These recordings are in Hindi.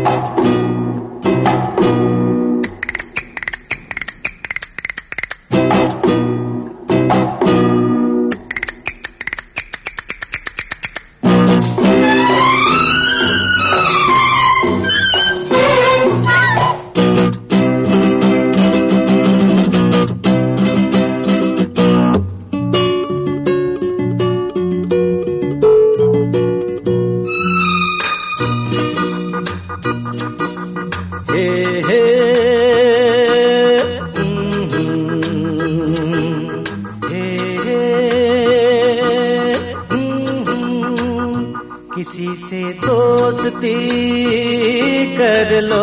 किसी से दोस्ती कर लो,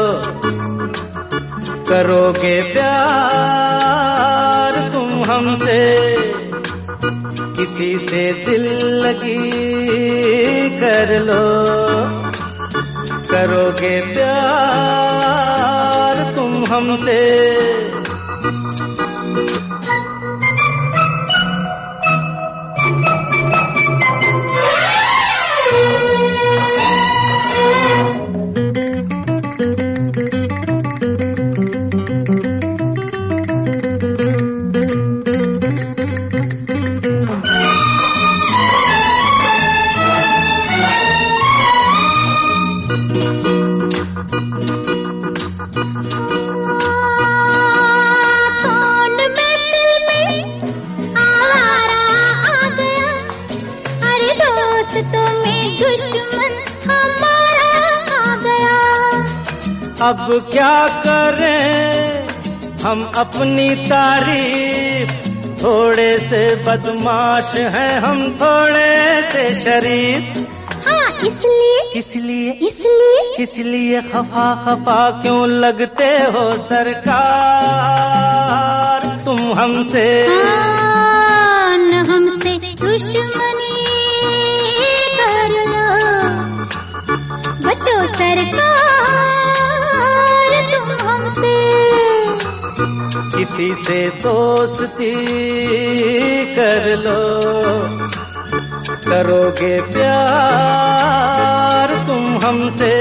करोगे प्यार तुम हमसे। किसी से दिल लगी कर लो, करोगे प्यार तुम हमसे। अब क्या करें हम अपनी तारीफ, थोड़े से बदमाश हैं हम, थोड़े से शरीफ। हाँ इसलिए खफा खफा क्यों लगते हो सरकार तुम हमसे। न हमसे दुश्मनी कर लो, बचो सरकार तुम हमसे। किसी से दोस्ती कर लो, करोगे प्यार तुम हमसे।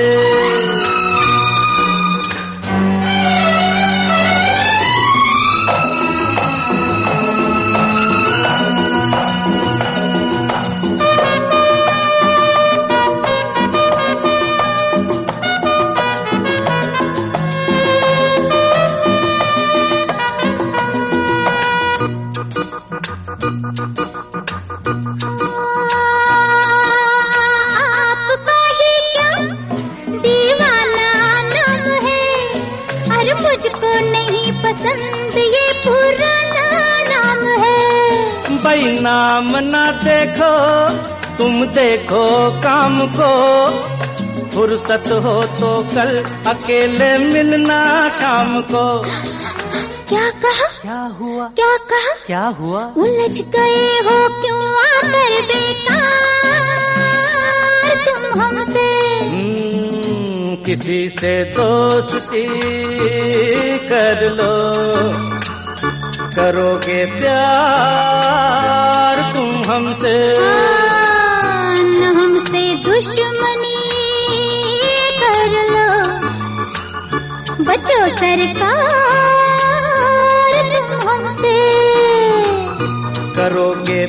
आपका ही क्या दीवाना नाम है, अरे मुझको नहीं पसंद ये पुराना नाम है। भाई नाम ना देखो तुम, देखो काम को, फुर्सत हो तो कल अकेले मिलना शाम को। क्या कहा? क्या हुआ? क्या कहा? क्या हुआ? उलझ गए हो क्यों आकर बेकार तुम हमसे। किसी से दोस्ती कर लो, करोगे प्यार तुम हमसे। न हमसे दुश्मनी कर लो, बचो सरकार तुम हमसे। करोगे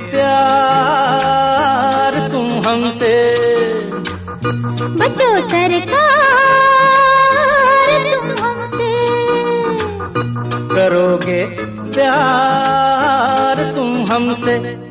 प्यार तुम हमसे, बचो सरकार तुम हमसे। करोगे प्यार तुम हमसे।